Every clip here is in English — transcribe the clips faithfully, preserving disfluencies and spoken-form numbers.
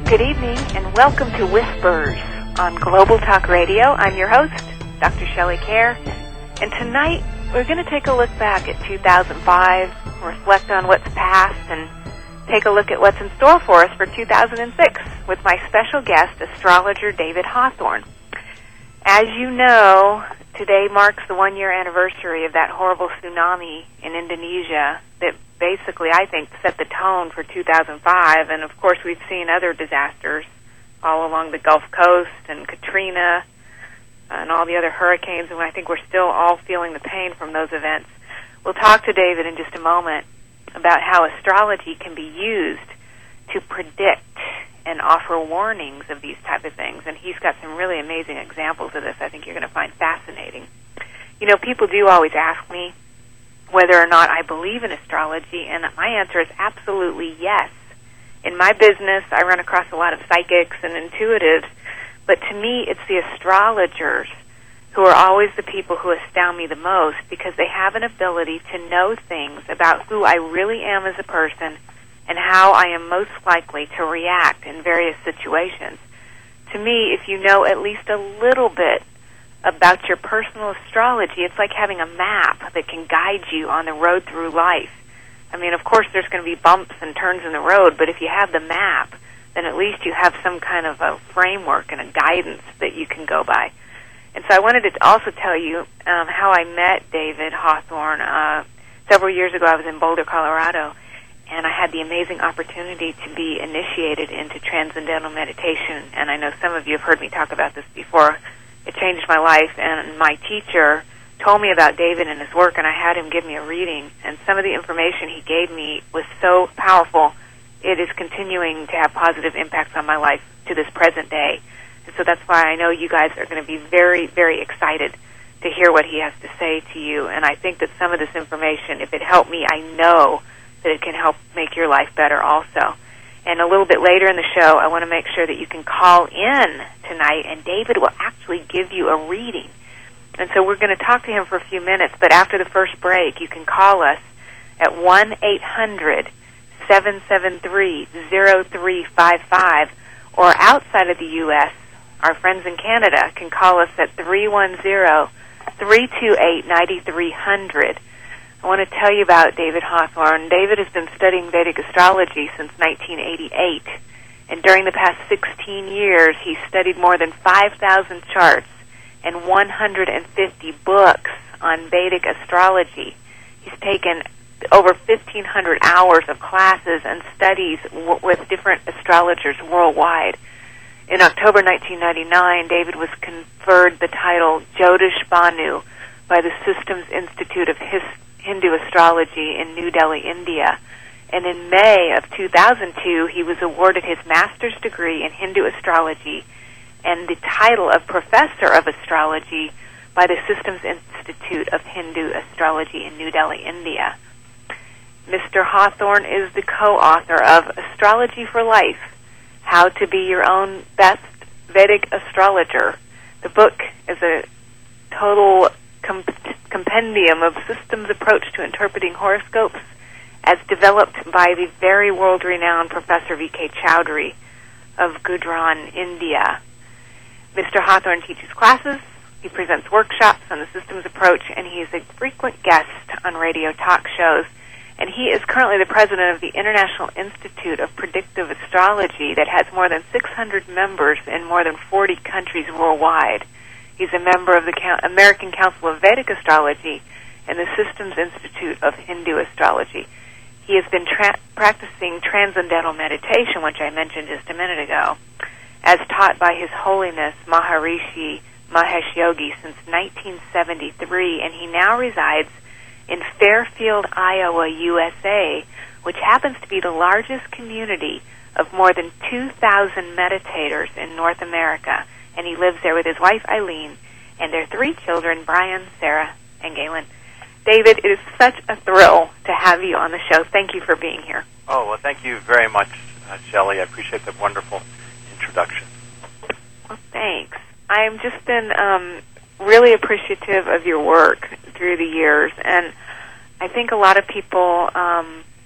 Good evening, and welcome to Whispers on Global Talk Radio. I'm your host, Doctor Shelley Kerr, and tonight we're going to take a look back at two thousand five, reflect on what's past, and take a look at what's in store for us for two thousand six with my special guest, astrologer David Hawthorne. As you know, today marks the one-year anniversary of that horrible tsunami in Indonesia that basically, I think, set the tone for two thousand five, and of course we've seen other disasters all along the Gulf Coast, and Katrina, and all the other hurricanes, and I think we're still all feeling the pain from those events. We'll talk to David in just a moment about how astrology can be used to predict and offer warnings of these type of things, and he's got some really amazing examples of this I think you're going to find fascinating. You know, people do always ask me whether or not I believe in astrology, and my answer is absolutely yes. In my business, I run across a lot of psychics and intuitives, but to me, it's the astrologers who are always the people who astound me the most because they have an ability to know things about who I really am as a person and how I am most likely to react in various situations. To me, if you know at least a little bit about your personal astrology, it's like having a map that can guide you on the road through life. I mean, of course, there's going to be bumps and turns in the road, but if you have the map, then at least you have some kind of a framework and a guidance that you can go by. And so I wanted to also tell you um, how I met David Hawthorne. Uh, several years ago, I was in Boulder, Colorado, and I had the amazing opportunity to be initiated into transcendental meditation. And I know some of you have heard me talk about this before. It changed my life, and my teacher told me about David and his work, and I had him give me a reading. And some of the information he gave me was so powerful, it is continuing to have positive impacts on my life to this present day. And so that's why I know you guys are going to be very, very excited to hear what he has to say to you. And I think that some of this information, if it helped me, I know that it can help make your life better also. And a little bit later in the show, I want to make sure that you can call in tonight, and David will actually give you a reading. And so we're going to talk to him for a few minutes, but after the first break, you can call us at one eight hundred seven seven three zero three five five, or outside of the U S, our friends in Canada can call us at three one zero three two eight nine three zero zero. I want to tell you about David Hawthorne. David has been studying Vedic astrology since nineteen eighty-eight, and during the past sixteen years, he's studied more than five thousand charts and one hundred fifty books on Vedic astrology. He's taken over fifteen hundred hours of classes and studies w- with different astrologers worldwide. In October nineteen ninety-nine, David was conferred the title Jyotish Bhanu by the Systems Institute of His- Hindu Astrology in New Delhi, India. And in May of two thousand two, he was awarded his master's degree in Hindu astrology and the title of Professor of Astrology by the Systems Institute of Hindu Astrology in New Delhi, India. Mister Hawthorne is the co-author of Astrology for Life, How to Be Your Own Best Vedic Astrologer. The book is a total comp- compendium of systems approach to interpreting horoscopes as developed by the very world-renowned Professor V K Chowdhury of Gujran, India. Mister Hawthorne teaches classes, he presents workshops on the systems approach, and he is a frequent guest on radio talk shows. And he is currently the president of the International Institute of Predictive Astrology that has more than six hundred members in more than forty countries worldwide. He's a member of the American Council of Vedic Astrology and the Systems Institute of Hindu Astrology. He has been tra- practicing transcendental meditation, which I mentioned just a minute ago, as taught by His Holiness Maharishi Mahesh Yogi since nineteen seventy-three, and he now resides in Fairfield, Iowa, U S A, which happens to be the largest community of more than two thousand meditators in North America. And he lives there with his wife, Eileen, and their three children, Brian, Sarah, and Galen. David, it is such a thrill to have you on the show. Thank you for being here. Oh, well, thank you very much, uh, Shelley. I appreciate the wonderful introduction. Well, thanks. I've just been um, really appreciative of your work through the years, and I think a lot of people um,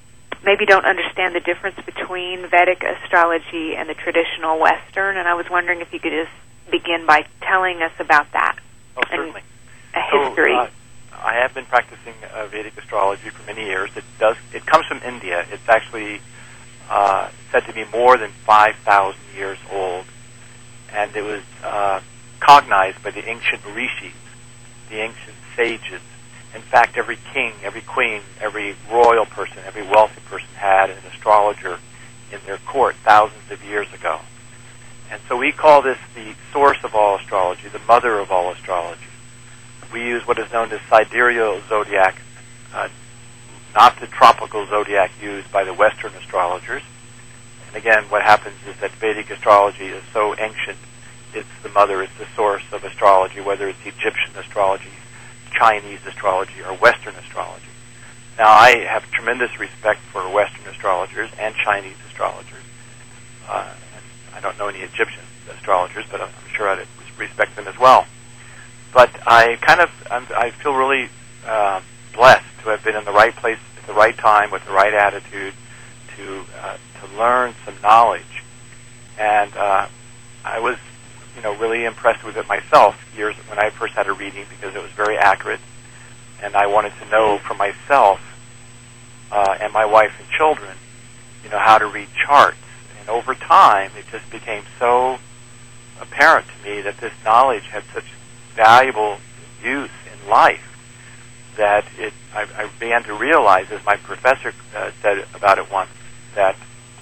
maybe don't understand the difference between Vedic astrology and the traditional Western, and I was wondering if you could just begin by telling us about that. Oh, certainly. And a history. So, uh, I have been practicing uh, Vedic astrology for many years. It does. It comes from India. It's actually uh, said to be more than five thousand years old, and it was uh, cognized by the ancient rishis, the ancient sages. In fact, every king, every queen, every royal person, every wealthy person had an astrologer in their court thousands of years ago. And so we call this the source of all astrology, the mother of all astrology. We use what is known as sidereal zodiac, uh, not the tropical zodiac used by the Western astrologers. And again, what happens is that Vedic astrology is so ancient, it's the mother, it's the source of astrology, whether it's Egyptian astrology, Chinese astrology, or Western astrology. Now, I have tremendous respect for Western astrologers and Chinese astrologers. Uh, and I don't know any Egyptian astrologers, but I'm sure I'd respect them as well. But I kind of, I'm, I feel really uh, blessed to have been in the right place at the right time with the right attitude to uh, to learn some knowledge. And uh, I was, you know, really impressed with it myself years when I first had a reading because it was very accurate, and I wanted to know for myself uh, and my wife and children, you know, how to read charts. And over time, it just became so apparent to me that this knowledge had such valuable use in life that it I, I began to realize, as my professor uh, said about it once, that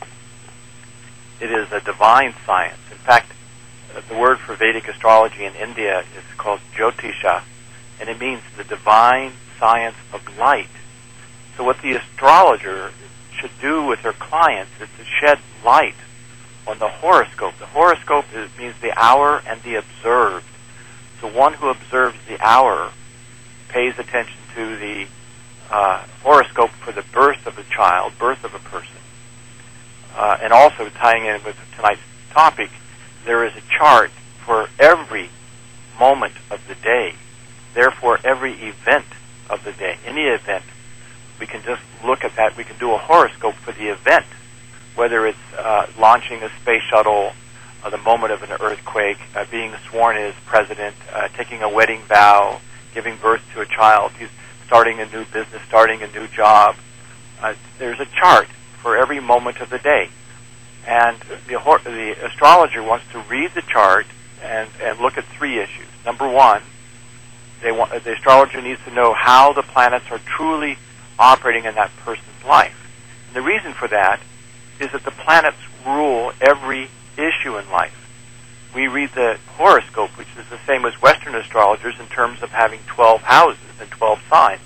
it is a divine science. In fact, uh, the word for Vedic astrology in India is called Jyotisha, and it means the divine science of light. So what the astrologer should do with their clients is to shed light on the horoscope. The horoscope is, means the hour and the observed. So one who observes the hour pays attention to the uh, horoscope for the birth of a child, birth of a person. Uh, and also tying in with tonight's topic, there is a chart for every moment of the day. Therefore, every event of the day, any event, we can just look at that. We can do a horoscope for the event, whether it's uh, launching a space shuttle, Uh, the moment of an earthquake, uh, being sworn as president, uh, taking a wedding vow, giving birth to a child, he's starting a new business, starting a new job. Uh, there's a chart for every moment of the day. And the, the astrologer wants to read the chart and, and look at three issues. Number one, they want, the astrologer needs to know how the planets are truly operating in that person's life. And the reason for that is that the planets rule every issue in life. We read the horoscope, which is the same as Western astrologers in terms of having twelve houses and twelve signs.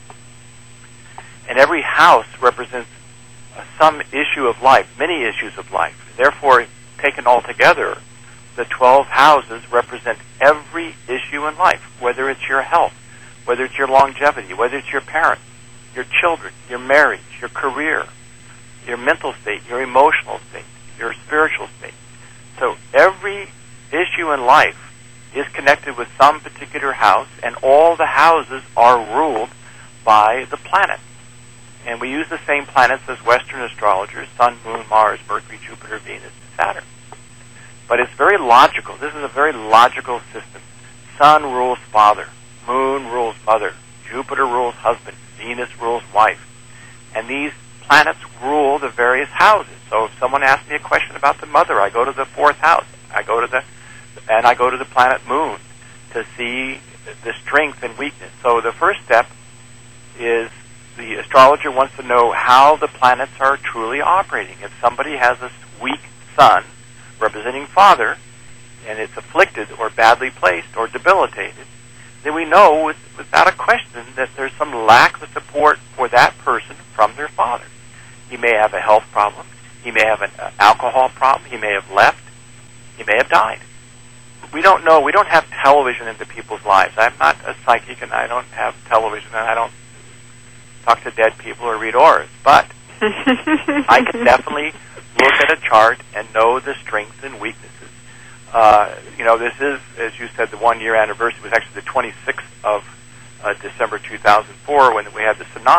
And every house represents uh, some issue of life, many issues of life. Therefore, taken all together, the twelve houses represent every issue in life, whether it's your health, whether it's your longevity, whether it's your parents, your children, your marriage, your career, your mental state, your emotional state, your spiritual state. So every issue in life is connected with some particular house, and all the houses are ruled by the planets. And we use the same planets as Western astrologers: Sun, Moon, Mars, Mercury, Jupiter, Venus, and Saturn. But it's very logical. This is a very logical system. Sun rules father, Moon rules mother, Jupiter rules husband, Venus rules wife. And these planets rule the various houses. So if someone asks me a question about the mother, I go to the fourth house. I go to the, and I go to the planet Moon to see the strength and weakness. So the first step is the astrologer wants to know how the planets are truly operating. If somebody has a weak sun representing father, and it's afflicted or badly placed or debilitated, then we know with, without a question that there's some lack of support for that person from their father. He may have a health problem. He may have an uh, alcohol problem. He may have left. He may have died. We don't know. We don't have television into people's lives. I'm not a psychic, and I don't have television, and I don't talk to dead people or read auras. But I can definitely look at a chart and know the strengths and weaknesses. Uh, you know, this is, as you said, the one-year anniversary. It was actually the twenty-sixth of uh, December two thousand four when we had the tsunami.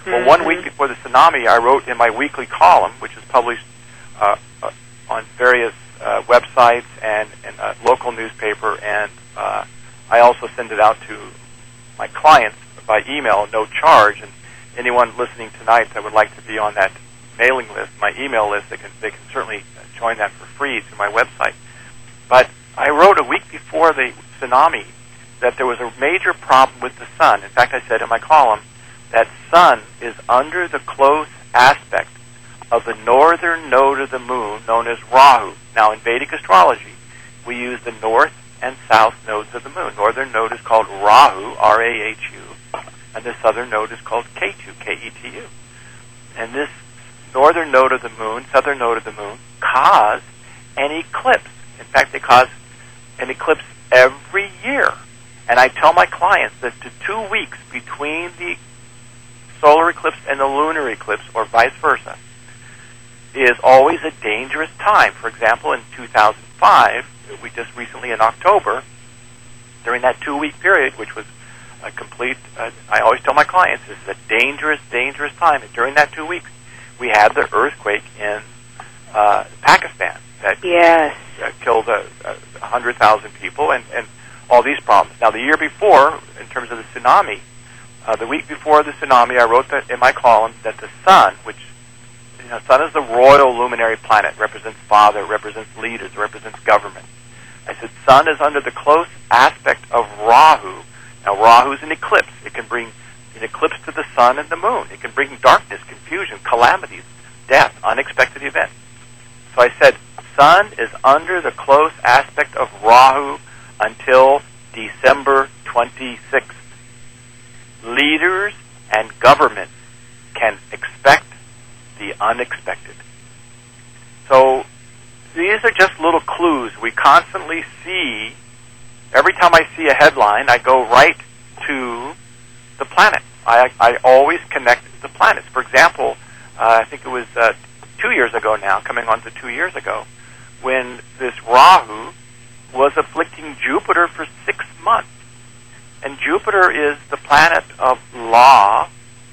Well, Mm-hmm. one week before the tsunami, I wrote in my weekly column, which is published uh, uh, on various uh, websites and, and a local newspaper, and uh, I also send it out to my clients by email, no charge. And anyone listening tonight that would like to be on that mailing list, my email list, they can they can certainly join that for free through my website. But I wrote a week before the tsunami that there was a major problem with the sun. In fact, I said in my column that sun is under the close aspect of the northern node of the moon, known as Rahu. Now, in Vedic astrology, we use the north and south nodes of the moon. Northern node is called Rahu, R A H U, and the southern node is called Ketu, K E T U. And this northern node of the moon, southern node of the moon, cause an eclipse. In fact, they cause an eclipse every year. And I tell my clients that the two weeks between the solar eclipse and the lunar eclipse, or vice versa, is always a dangerous time. For example, in two thousand five, we just recently in October, during that two-week period, which was a complete, uh, I always tell my clients, this is a dangerous, dangerous time. And during that two weeks, we had the earthquake in uh, Pakistan that Yes. uh, killed uh, uh, one hundred thousand people and, and all these problems. Now, the year before, in terms of the tsunami, uh, the week before the tsunami, I wrote that in my column that the sun, which, you know, sun is the royal luminary planet, represents father, represents leaders, represents government. I said, sun is under the close aspect of Rahu. Now, Rahu is an eclipse. It can bring an eclipse to the sun and the moon. It can bring darkness, confusion, calamities, death, unexpected events. So I said, sun is under the close aspect of Rahu until December twenty-sixth. Leaders and government can expect the unexpected. So these are just little clues we constantly see. Every time I see a headline, I go right to the planet. I, I always connect the planets. For example, uh, I think it was uh, two years ago now, coming on to two years ago, when this Rahu was afflicting Jupiter for six months. And Jupiter is the planet of law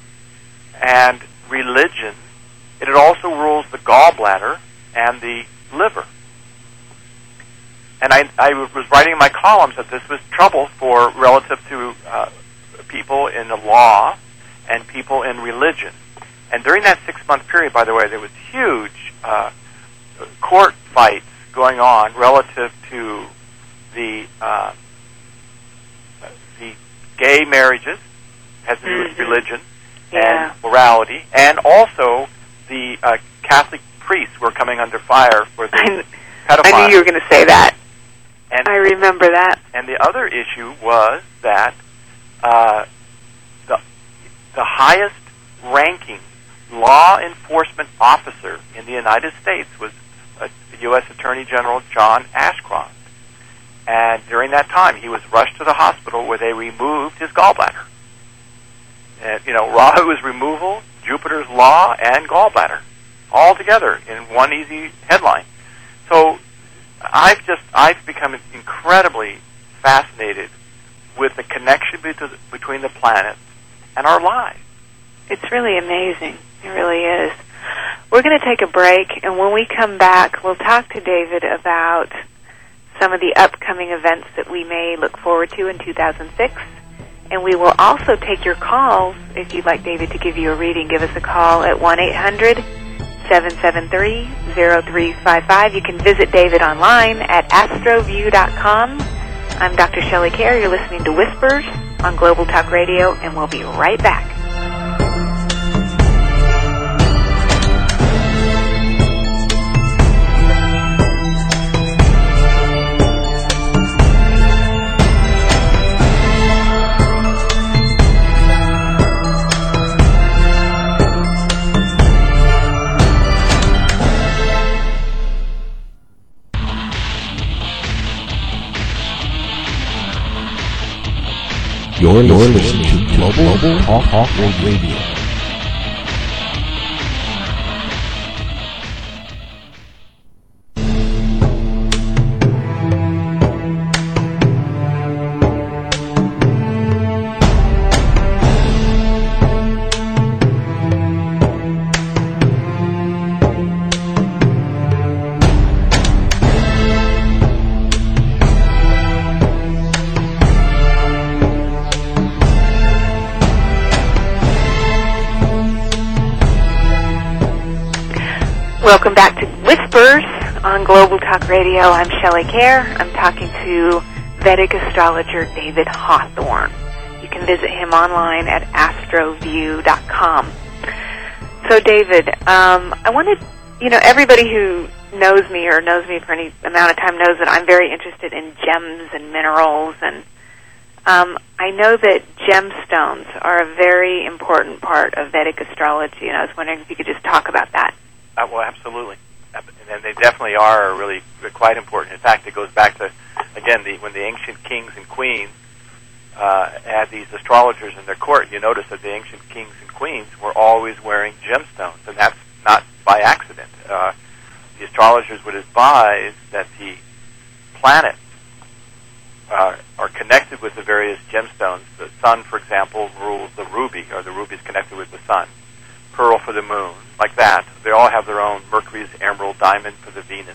and religion. And it also rules the gallbladder and the liver. And I, I was writing in my columns that this was trouble for relative to uh, people in the law and people in religion. And during that six-month period, by the way, there was huge uh, court fights going on relative to the uh, the gay marriages, has to do with Mm-hmm. religion Yeah. and morality, and also the uh, Catholic priests were coming under fire for the I, pedophiles. I knew you were going to say that. And, I remember that. and the other issue was that uh, the the highest ranking law enforcement officer in the United States was uh, U S Attorney General John Ashcroft. And during that time, he was rushed to the hospital where they removed his gallbladder. And, you know, Rahu's removal, Jupiter's law, and gallbladder, all together in one easy headline. So I've just, I've become incredibly fascinated with the connection bet- between the planets and our lives. It's really amazing. It really is. We're going to take a break, and when we come back, we'll talk to David about some of the upcoming events that we may look forward to in two thousand six. And we will also take your calls. If you'd like David to give you a reading, give us a call at one eight hundred seven seven three zero three five five. You can visit David online at astroview dot com. I'm Doctor Shelley Kerr. You're listening to Whispers on Global Talk Radio, and we'll be right back. You're, You're listening to Global, Global Talk, Talk Radio. Welcome back to Whispers on Global Talk Radio. I'm Shelley Kerr. I'm talking to Vedic astrologer David Hawthorne. You can visit him online at astroview dot com. So, David, um, I wanted, you know, everybody who knows me or knows me for any amount of time knows that I'm very interested in gems and minerals, and um, I know that gemstones are a very important part of Vedic astrology, and I was wondering if you could just talk about that. Uh, well, absolutely. And they definitely are really quite important. In fact, it goes back to, again, the, when the ancient kings and queens uh, had these astrologers in their court, you notice that the ancient kings and queens were always wearing gemstones, and that's not by accident. Uh, the astrologers would advise that the planets uh, are connected with the various gemstones. The sun, for example, rules the ruby, or the ruby is connected with the sun. Pearl for the moon, like that. They all have their own. Mercury's emerald, diamond for the Venus.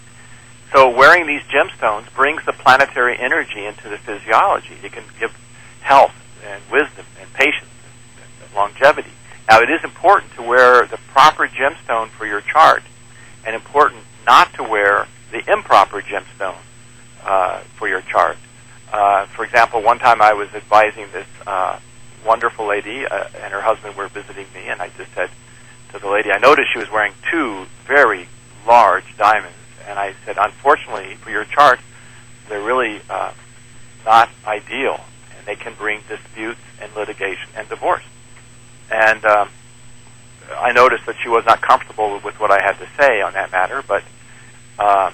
So wearing these gemstones brings the planetary energy into the physiology. It can give health and wisdom and patience and longevity. Now, it is important to wear the proper gemstone for your chart, and important not to wear the improper gemstone uh, for your chart. Uh, for example, one time I was advising this uh, wonderful lady uh, and her husband were visiting me, and I just said to the lady, I noticed she was wearing two very large diamonds, and I said, unfortunately for your chart, they're really uh, not ideal, and they can bring disputes and litigation and divorce. And um, I noticed that she was not comfortable with what I had to say on that matter, but uh,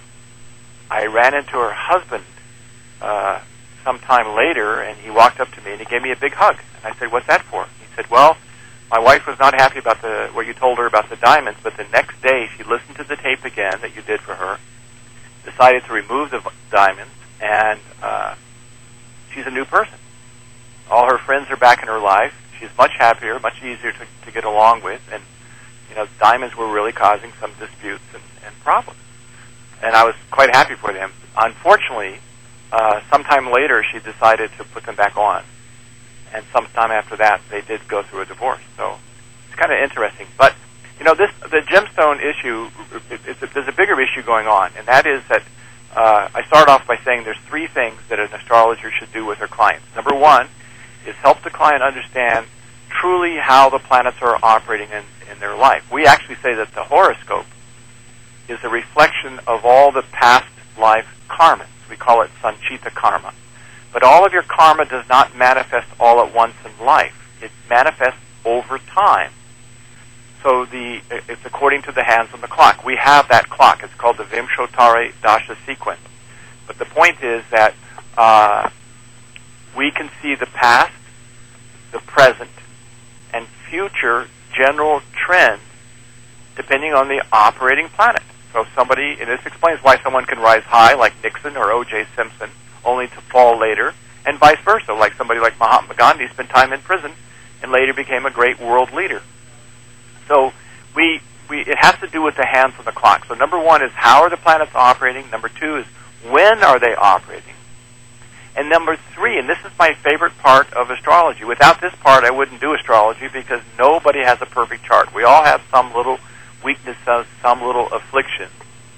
I ran into her husband uh, sometime later, and he walked up to me and he gave me a big hug. And I said, what's that for? He said, well, my wife was not happy about the what you told her about the diamonds, but the next day she listened to the tape again that you did for her, decided to remove the diamonds, and uh, she's a new person. All her friends are back in her life. She's much happier, much easier to, to get along with, and you know, diamonds were really causing some disputes and, and problems. And I was quite happy for them. Unfortunately, uh, sometime later she decided to put them back on. And sometime after that, they did go through a divorce. So it's kind of interesting. But, you know, this the gemstone issue, it, it's a, there's a bigger issue going on, and that is that uh, I start off by saying there's three things that an astrologer should do with their clients. Number one is help the client understand truly how the planets are operating in, in their life. We actually say that the horoscope is a reflection of all the past life karmas. We call it sanchita karma. But all of your karma does not manifest all at once in life. It manifests over time. So the it's according to the hands on the clock. We have that clock. It's called the Vimshottara Dasha sequence. But the point is that uh, we can see the past, the present, and future general trends depending on the operating planet. So somebody, and this explains why someone can rise high like Nixon or O J Simpson, only to fall later, and vice versa, like somebody like Mahatma Gandhi spent time in prison and later became a great world leader. So we, we it has to do with the hands on the clock. So number one is how are the planets operating? Number two is when are they operating? And number three, and this is my favorite part of astrology. Without this part, I wouldn't do astrology because nobody has a perfect chart. We all have some little weakness, some little affliction.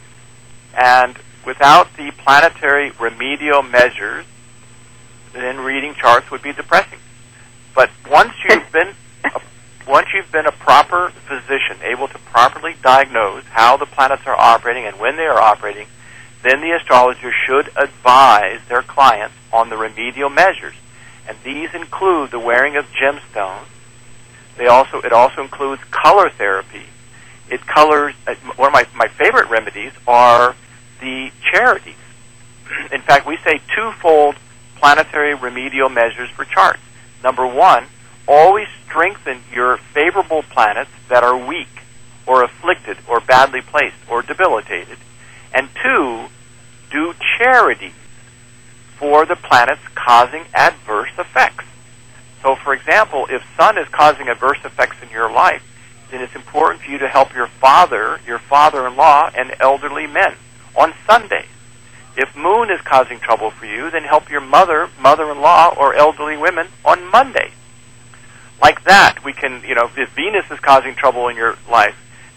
And without the planetary remedial measures, then reading charts would be depressing. But once you've been a, once you've been a proper physician, able to properly diagnose how the planets are operating and when they are operating, then the astrologer should advise their clients on the remedial measures. And these include the wearing of gemstones. They also it also includes color therapy. It colors. Uh, one of my, my favorite remedies are the charities. In fact, we say twofold planetary remedial measures for charts. Number one, always strengthen your favorable planets that are weak or afflicted or badly placed or debilitated. And two, do charities for the planets causing adverse effects. So, for example, if Sun is causing adverse effects in your life, then it's important for you to help your father, your father-in-law, and elderly men on Sundays. If Moon is causing trouble for you, then help your mother, mother-in-law, or elderly women on Mondays. Like that, we can, you know, if Venus is causing trouble in your life,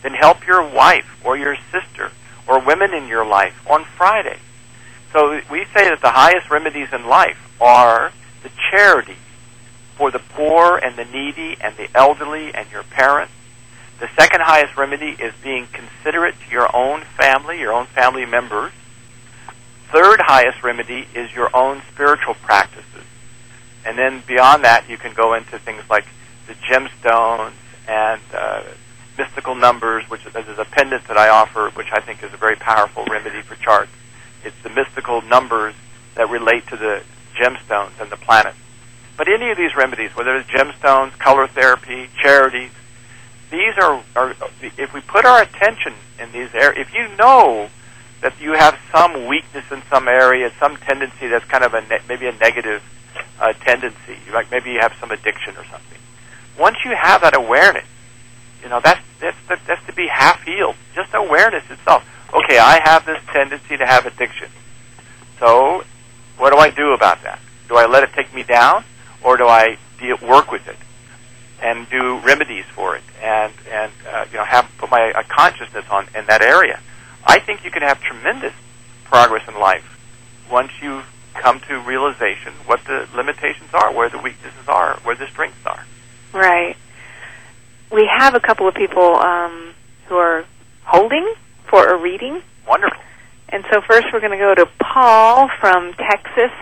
then help your wife or your sister or women in your life on Friday. So we say that the highest remedies in life are the charity for the poor and the needy and the elderly and your parents. The second highest remedy is being considerate to your own family, your own family members. Third highest remedy is your own spiritual practices. And then beyond that, you can go into things like the gemstones and uh, mystical numbers, which is a pendant that I offer, which I think is a very powerful remedy for charts. It's the mystical numbers that relate to the gemstones and the planets. But any of these remedies, whether it's gemstones, color therapy, charities, these are, are if we put our attention in these areas, if you know that you have some weakness in some area, some tendency that's kind of a ne- maybe a negative uh, tendency, like maybe you have some addiction or something. Once you have that awareness, you know, that's, that's, that's to be half healed. Just awareness itself. Okay, I have this tendency to have addiction. So what do I do about that? Do I let it take me down, or do I deal, work with it and do remedies for it and, and uh, you know, have put my uh, consciousness on in that area? I think you can have tremendous progress in life once you come to realization what the limitations are, where the weaknesses are, where the strengths are. Right. We have a couple of people um, who are holding for a reading. Wonderful. And so first we're going to go to Paul from Texas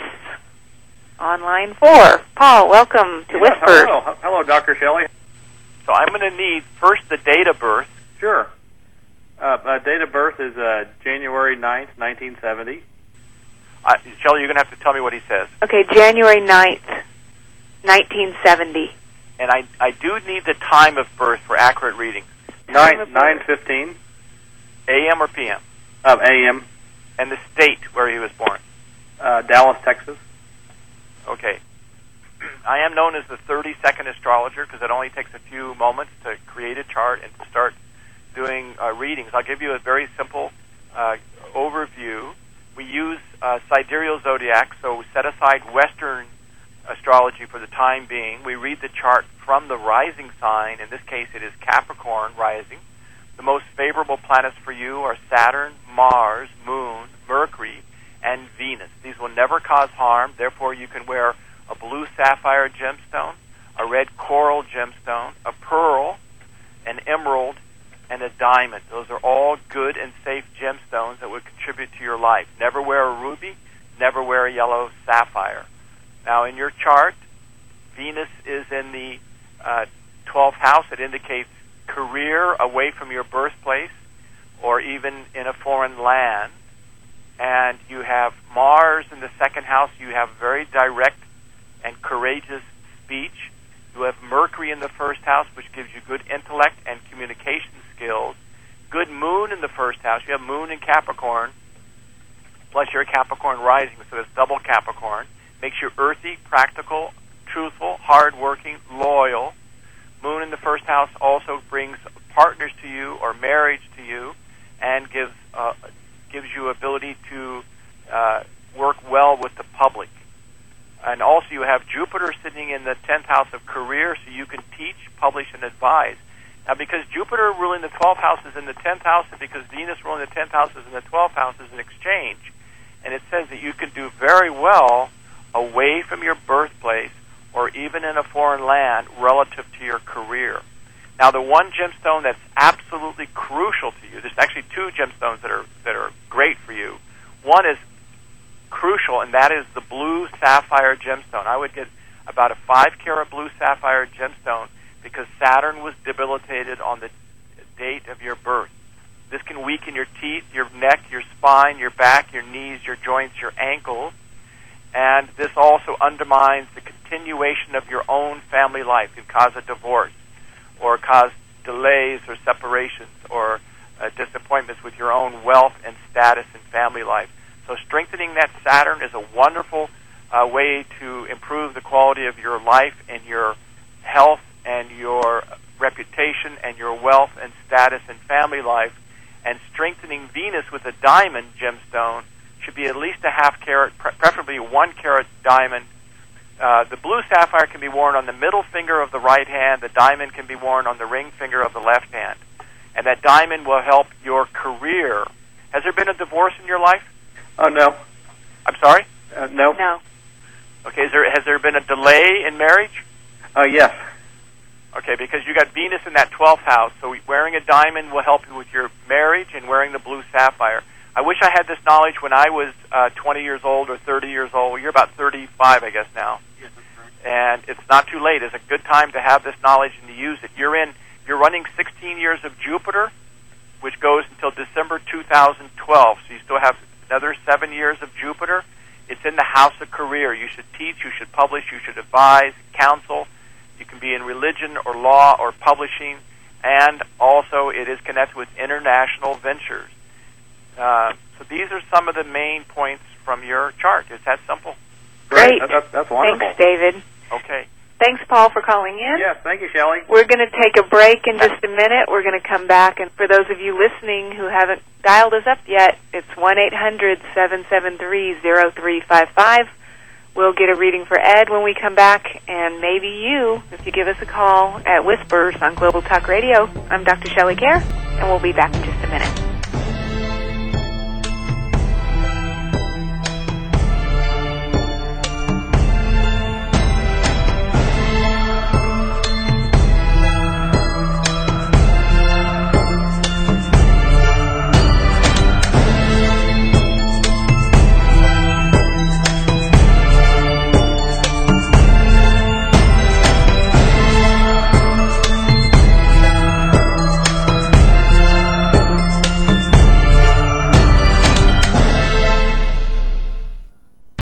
on line four. Paul, welcome to yeah, Whispers. Hello, hello, Doctor Shelley. So I'm going to need first the date of birth. Sure. Uh, uh, date of birth is uh, January ninth, nineteen seventy. Uh, Shelley, you're going to have to tell me what he says. Okay, January ninth, nineteen seventy. And I, I do need the time of birth for accurate reading. Nine nine fifteen. A M or P M? Uh, A M. And the state where he was born? Uh, Dallas, Texas. Okay. I am known as the thirty-second astrologer because it only takes a few moments to create a chart and to start doing uh, readings. I'll give you a very simple uh, overview. We use uh, sidereal zodiac, so set aside Western astrology for the time being. We read the chart from the rising sign. In this case, it is Capricorn rising. The most favorable planets for you are Saturn, Mars, Moon, Mercury, and Venus. These will never cause harm. Therefore, you can wear a blue sapphire gemstone, a red coral gemstone, a pearl, an emerald, and a diamond. Those are all good and safe gemstones that would contribute to your life. Never wear a ruby. Never wear a yellow sapphire. Now, in your chart, Venus is in the uh, twelfth house. It indicates career away from your birthplace or even in a foreign land. And you have Mars in the second house. You have very direct and courageous speech. You have Mercury in the first house, which gives you good intellect and communication skills. Good Moon in the first house. You have Moon in Capricorn, plus you're a Capricorn rising, so it's double Capricorn. Makes you earthy, practical, truthful, hardworking, loyal. Moon in the first house also brings partners to you or marriage to you, and gives uh, gives you ability to uh, work well with the public. And also you have Jupiter sitting in the tenth house of career, so you can teach, publish, and advise. Now, because Jupiter ruling the twelfth house is in the tenth house, and because Venus ruling the tenth house is in the twelfth house, is an exchange. And it says that you can do very well away from your birthplace or even in a foreign land relative to your career. Now, the one gemstone that's absolutely crucial to you, there's actually two gemstones that are that are great for you. One is crucial, and that is the blue sapphire gemstone. I would get about a five-carat blue sapphire gemstone because Saturn was debilitated on the date of your birth. This can weaken your teeth, your neck, your spine, your back, your knees, your joints, your ankles. And this also undermines the continuation of your own family life. It can cause a divorce or cause delays or separations or uh, disappointments with your own wealth and status and family life. So strengthening that Saturn is a wonderful uh, way to improve the quality of your life and your health and your reputation and your wealth and status and family life. And strengthening Venus with a diamond gemstone should be at least a half carat, pre- preferably one carat diamond. Uh, the blue sapphire can be worn on the middle finger of the right hand. The diamond can be worn on the ring finger of the left hand. and that diamond will help your career. Has there been a divorce in your life? Oh, no. I'm sorry? Uh, no. No. Okay, is there, has there been a delay in marriage? Uh, yes. Okay, because you got Venus in that twelfth house, so wearing a diamond will help you with your marriage and wearing the blue sapphire. I wish I had this knowledge when I was uh, twenty years old or thirty years old. You're about thirty-five, I guess, now. Yes, that's correct. And it's not too late. It's a good time to have this knowledge and to use it. You're in. You're running sixteen years of Jupiter, which goes until December two thousand twelve. So you still have another seven years of Jupiter. It's in the house of career. You should teach. You should publish. You should advise, counsel. You can be in religion or law or publishing, and also it is connected with international ventures. Uh, so these are some of the main points from your chart. It's that simple. Great. That, that, that's wonderful. Thanks, David. Okay. Thanks, Paul, for calling in. Yes, thank you, Shelley. We're going to take a break in just a minute. We're going to come back, and for those of you listening who haven't dialed us up yet, it's one eight hundred seven seven three zero three five five. We'll get a reading for Ed when we come back, and maybe you, if you give us a call at Whispers on Global Talk Radio. I'm Doctor Shelley Kerr, and we'll be back in just a minute.